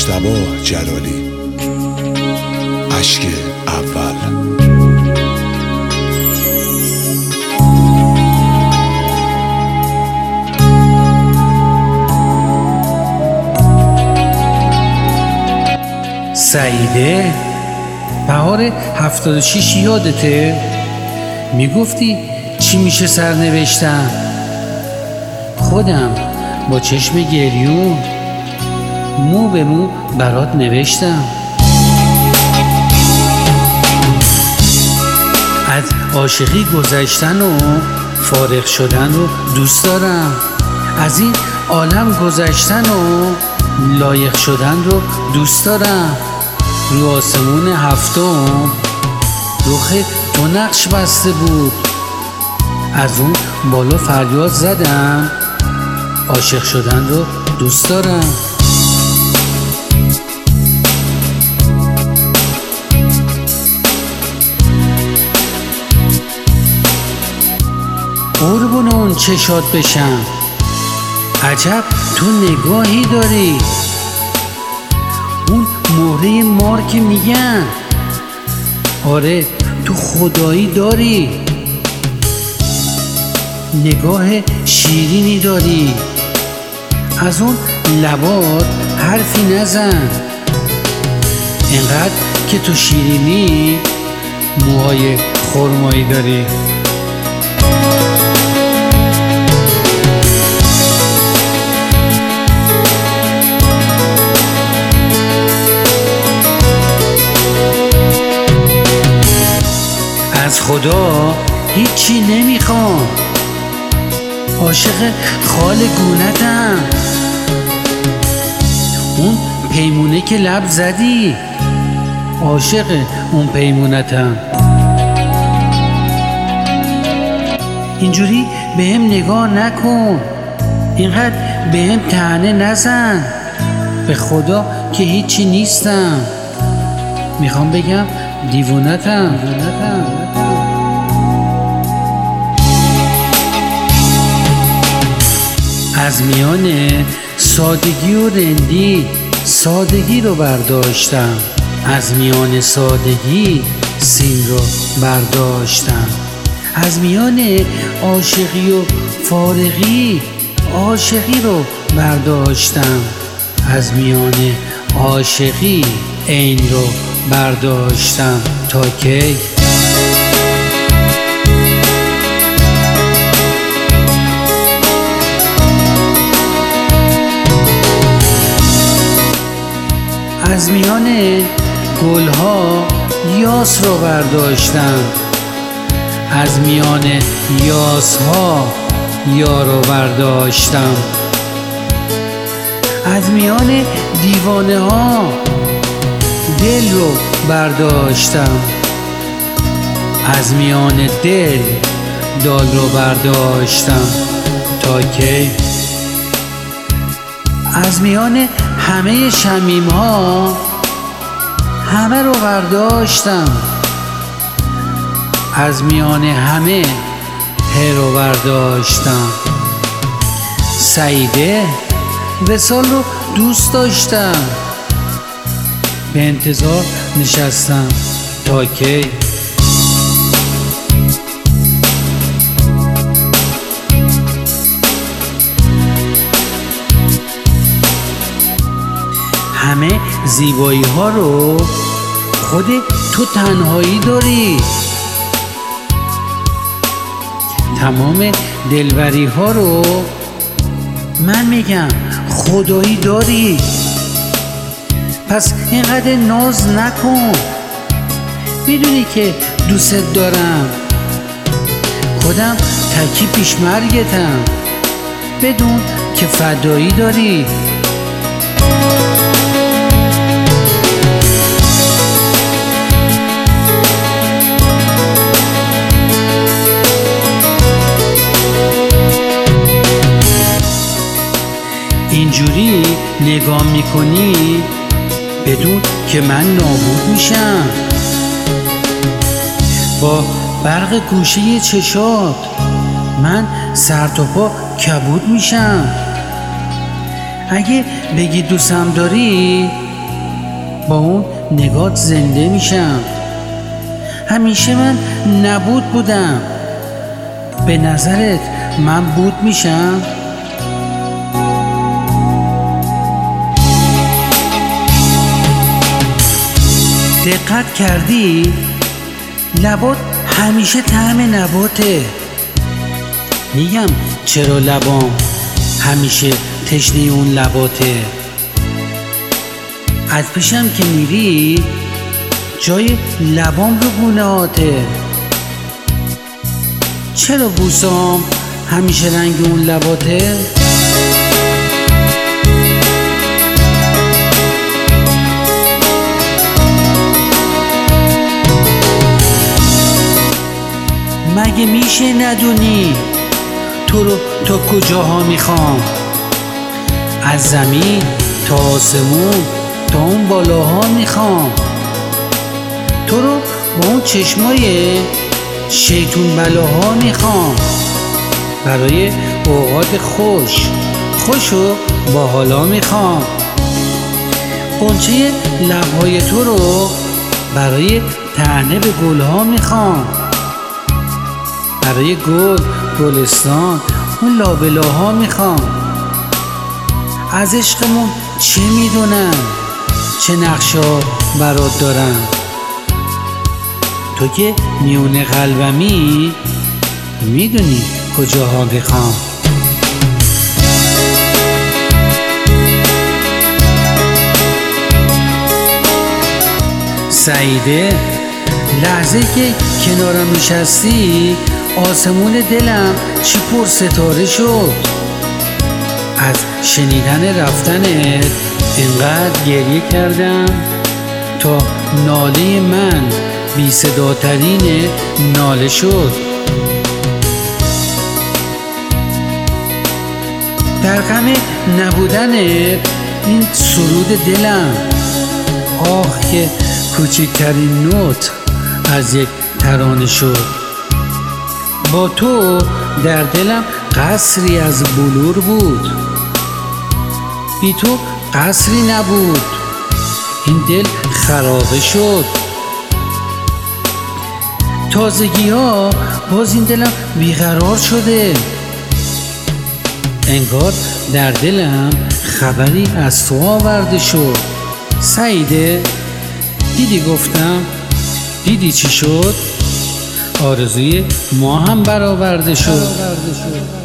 مجتبی جلالی. اشک اول. سعیده بهار 76 یادته؟ میگفتی چی میشه سرنوشتم؟ خودم با چشم گریون مو به مو برات نوشتم. از عاشقی گذشتن و فارغ شدن رو دوست دارم، از این عالم گذشتن و لایق شدن رو دوست دارم. رو آسمون هفتم رخ تو نقش بسته بود، از اون بالا فریاد زدم عاشق شدن رو دوست دارم. قربون اون چشات بشم، عجب تو نگاهی داری، اون مهره مار که میگن، آره تو خدایی داری، نگاه شیرینی داری، از اون لبات حرفی نزن، اینقدر که تو شیرینی موهای خرمایی داری. از خدا هیچی نمیخوام، عاشق خال گونتم، اون پیمونه که لب زدی عاشق اون پیمونتم. اینجوری بهم نگاه نکن، اینقدر بهم طعنه نزن، به خدا که هیچی نیستم، میخوام بگم دیوونتم. از میان سادگی و رندی سادگی رو برداشتم، از میان سادگی سین رو برداشتم، از میان عاشقی و فارغی عاشقی رو برداشتم، از میان عاشقی عین رو برداشتم. تا کی؟ از میان گلها یاس رو برداشتم، از میان یاسها یار رو برداشتم، از میان دیوانه ها دل رو برداشتم، از میان دل دال رو برداشتم. تا کی؟ از میان همه شمیم ها همه رو برداشتم، از میان همه هر رو برداشتم. سعیده وصال رو دوست داشتم، به انتظار نشستم. تا کی؟ همه زیبایی ها رو خود تو تنهایی داری، تمام دلبری ها رو من میگم خدایی داری. پس اینقدر ناز نکن، میدونی که دوست دارم، خودم تکی پیش مرگتم، بدون که فدایی داری. اینجوری نگاه میکنی بدون که من نابود میشم، با برق گوشه چشات من سر تا پا کبود میشم. اگه بگی دوستم داری با اون نگات زنده میشم. همیشه من نبود بودم، به نظرت من بود میشم؟ دقت کردی؟ لبات همیشه طعم نباته. میگم چرا لبام همیشه تشنه اون لباته. از پیشم که میری جای لبام رو گونه‌هاته. چرا بوسام همیشه رنگ اون لباته؟ مگه میشه ندونی تو رو تا کجاها میخوام؟ از زمین تا آسمون تا اون بالاها میخوام. تو رو با اون چشمای شیطون بلاها میخوام. برای اوقات خوش و با حالا میخوام. غنچه لبهای تو رو برای طعنه به گلها میخوام. برای گلستان اون لابلاها میخوام. از عشقمون چه میدونم، چه نقشا برات دارم. تو که میونه قلبمی میدونی کجاها میخوام. سعیده، لحظه که کنارم نشستی آسمون دلم چی پر ستاره شد. از شنیدن رفتنت اینقدر گریه کردم تا ناله من بی صداترین ناله شد. در غم نبودنت این سرود دلم، آه که کوچکترین نوت از یک ترانه شد. با تو در دلم قصری از بلور بود، بی تو قصری نبود. این دل خرابه شد. تازگی ها باز این دلم بیقرار شده. انگار در دلم خبری از تو آورده شد. سعیده، دیدی گفتم؟ دیدی چی شد؟ آرزوی ما هم برآورده شد.